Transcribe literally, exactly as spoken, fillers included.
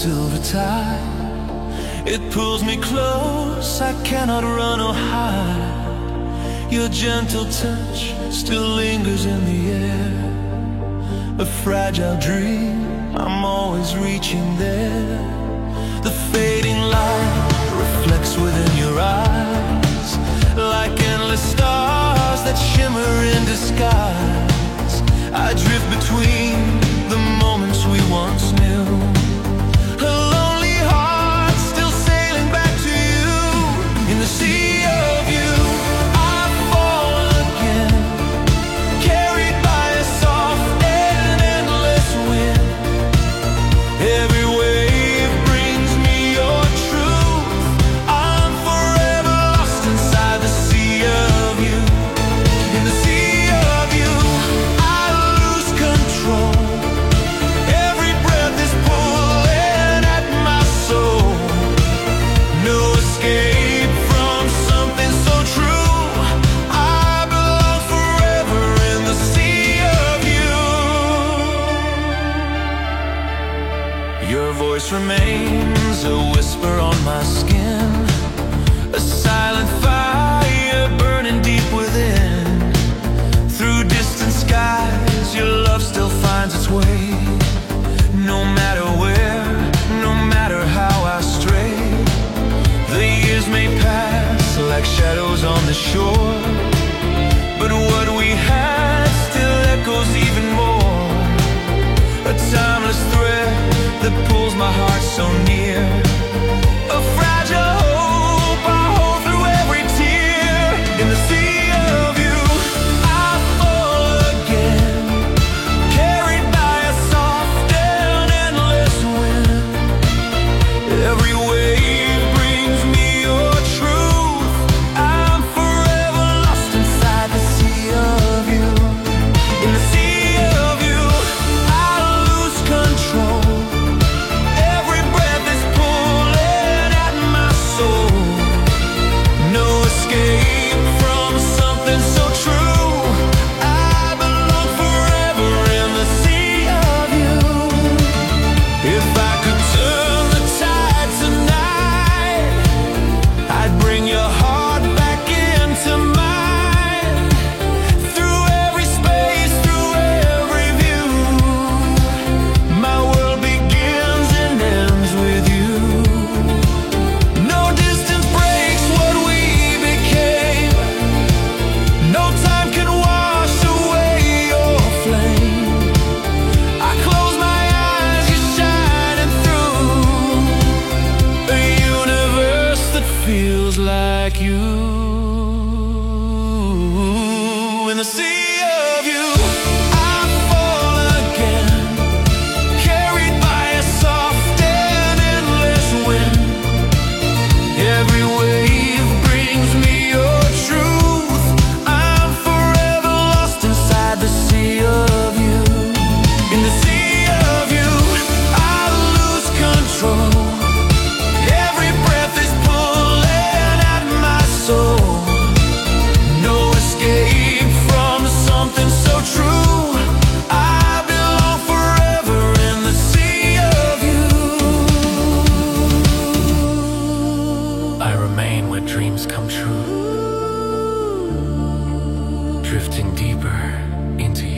silver tide. It pulls me close, I cannot run or hide. Your gentle touch still lingers in the air. A fragile dream, I'm always reaching there. The fading light reflects within your eyes, like endless stars that shimmer in disguise. I drift between the moments we once knew. A lonely heart still sailing back to you. In the sea of you, I fall again, carried by a soft and endless wind. Every wave brings me your truth. I'm forever lost inside the sea of you. In the sea of you, I lose control. Every breath is pulling at my soul. No escape from something so true. I belong forever in the sea of you. Your voice remains a whisper on my skin, a silent fire burning deep within. Through distant skies, your love still finds its way. No matter where, no matter how I stray, the years may pass like shadows on the shore, but what we had still echoes even more. A timeless thread that pulls my heart so near. A fragile hope I hold through every tear. In the sea of you, I fall again, carried by a soft and endless wind. Every wave brings me your truth. I'm forever lost inside the sea of you. In the sea of you, I lose control. Every breath is pulling at my soul. No escape from something so true. I belong forever in the sea of you. If I could turn the tide tonight, I'd bring your heart back into mine. Through every space, through every view, my world begins and ends with you. No distance breaks what we became. No time can wash away your flame. I close my eyes, you're shining through a universe that feels like you. In the sea of you, I fall again, carried by a soft and endless wind. Every wave brings me your truth. I'm forever lost inside the sea of you. In the sea of you, I lose control. Every breath is pulling at my soul. No escape from something so true. I belong forever in the sea of you. I remain where dreams come true, drifting deeper into